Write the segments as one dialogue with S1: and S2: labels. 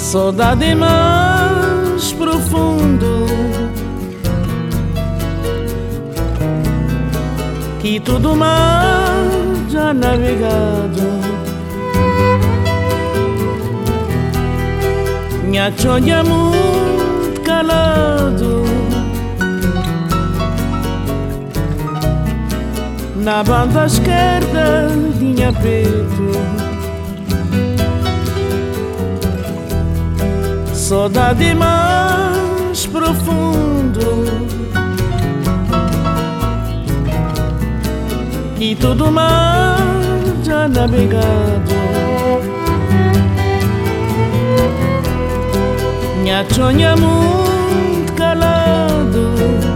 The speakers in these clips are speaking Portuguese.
S1: Saudade mais profundo que tudo mar já navegado. Minha olha muito calado na banda esquerda de minha peito. Saudade mais profundo que tudo mar já navegado. Minha sonha muito calado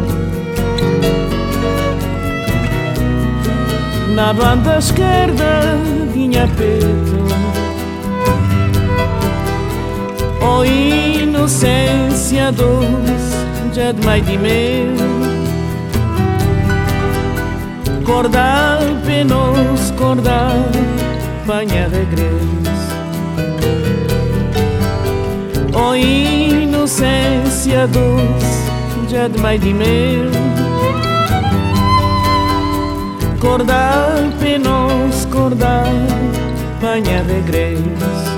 S1: na banda esquerda de minha peito. Oh, inocência doce, já de mais de meu cordal penoso, cordal banha regresso. Oh, inocência doce, já de mais de meu cordal penoso, cordal banha regresso.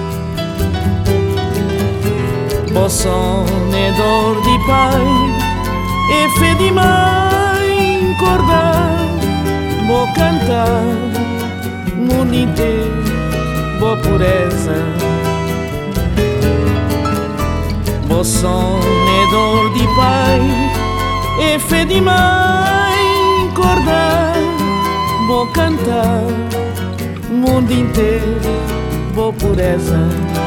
S1: Bo son é dor de pai, é fé de mãe, cordal, bo cantar, mundo inteiro, bo pureza. Bo son é dor de pai, é fé de mãe, cordal, bo cantar, mundo inteiro, bo pureza.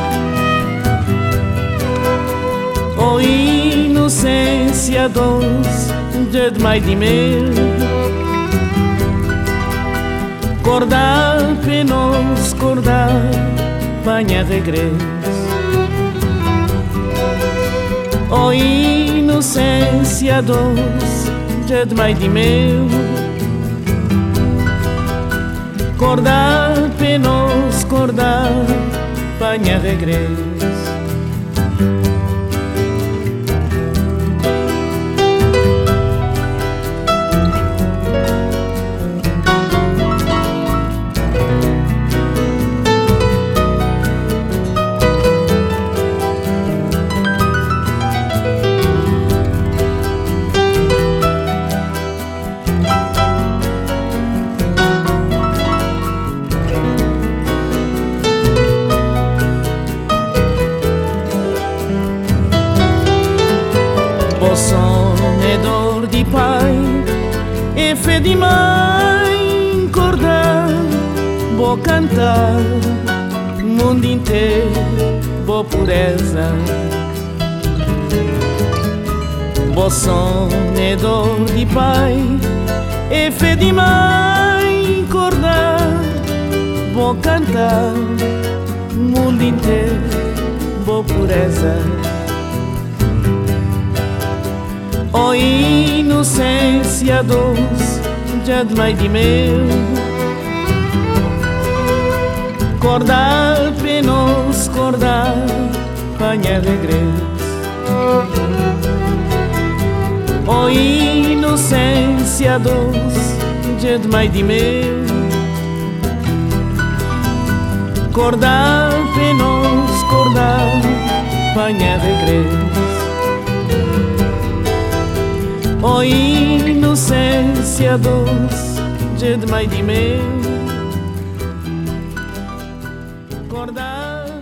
S1: Oh, inocência doce, já de mais de mel, cordal penoso, cordal banha regresso. Oh, inocência doce, já de mais de mel, cordal penoso, cordal banha regresso. Bo son é dor de pai, é fé de mãe, cordal, bo cantar, mundo inteiro, bo pureza. Bo son é dor de pai, é fé de mãe, cordal, bo cantar, mundo inteiro, bo pureza. Oh, inocência doce, já de mais de mel, cordal penoso, cordal banha regresso. Oh, inocência doce, já de mais de mel, cordal penoso, cordal banha regresso. Oh, inocência doce, já de mais de mel, cordal